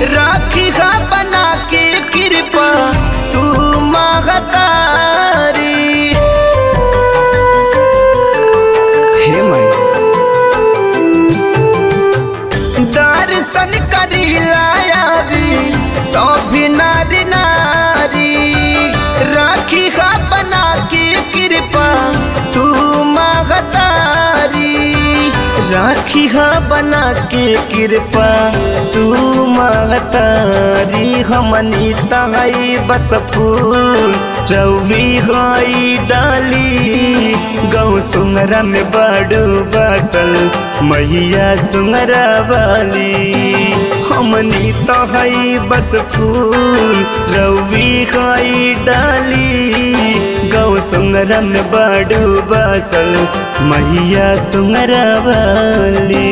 राखी हा बना के कृपा तू महतारी। हे माई दर्शन करी लायावी सभी नारी नारी। राखी हा बना के कृपा तू महतारी। राखी हा बना के कृपा तू महतारी। हमनी तहाई बस फूल रवि हई डाली। गौ सुंगरा में बड़ू बसल मैया सुंगरा वाली। हमनी तहाई बस फूल रवि हई डाली। गौ सुंगरा में बड़ू बसल मैया सुंगरा वाली।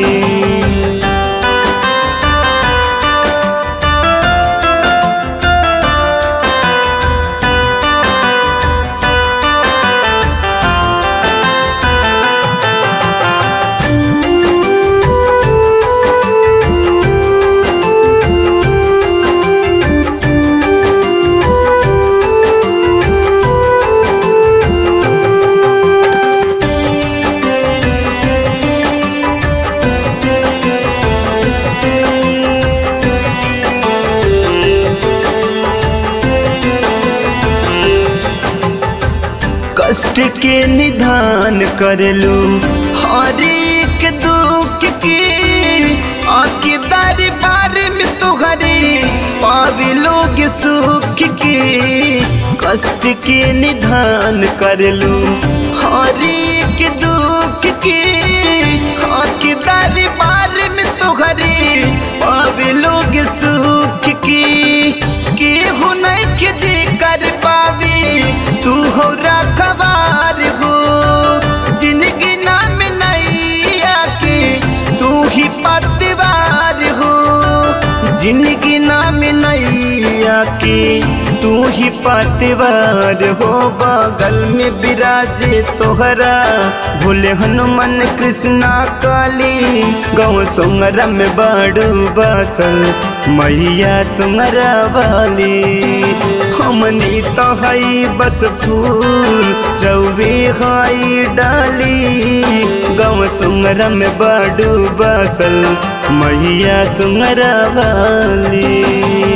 कष्ट के निदान करलू हर एक दुख की। आके दरबार में तुहरे पावे लोग सुख की। कष्ट के निदान करलू हर एक दुख की। आके दरबार में तुहरे पावे लोग सुख की। केहू नहीं के जे कर पावे तू हो रखवार हो। जिंदगी नाम नहीं आके तू ही पतवार हो। जिंदगी नाम नहीं आके तू ही पतवार हो। बगल में विराजे तोहरा भोले हनुमान कृष्णा काली। गौ सुंगरा में बड़ू बसल मैया सुंगरा वाली। हमनी तहाई बस फूल रवि हई डाली। गौ सुंगरा में बड़ू बसल मैया सुंगरा वाली।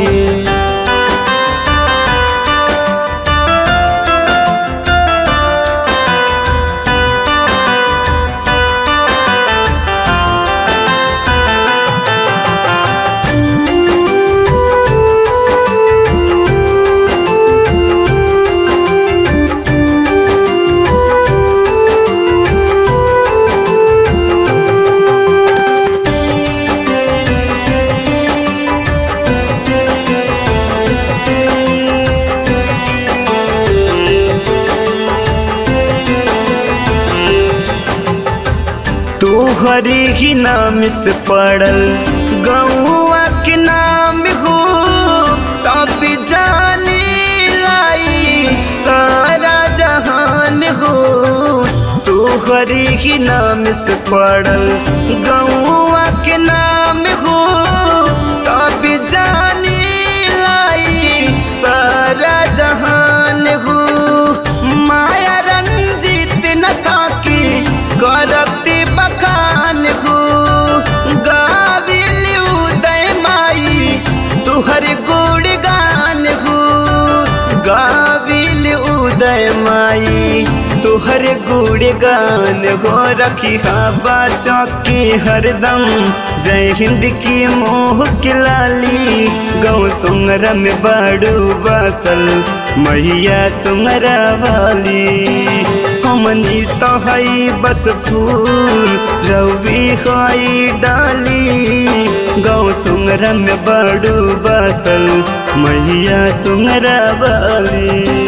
तोहरे ही नाम से पड़ल गौआ के नाम हो। तब जाने लाई सारा जहान हो। तोहरे ही नाम से पड़ल गौआ के नाम हो। तब जाने लाई सारा जहान हो। माया रंजित न था की करते बखान हो। गाविल उदय माई तुहर गुणगान हो। गाविल उदय माई तुहर गुणगान हो। रखी हवा चौकी हरदम जय हिंद की मोह की लाली। गौ सुंगरा में बड़ू बसल मैया सुंगरा वाली। हमनी तहाई बस फूल रवि हई डाली। गौ सुंगरा में बड़ू बसल मैया सुंगरा वाली।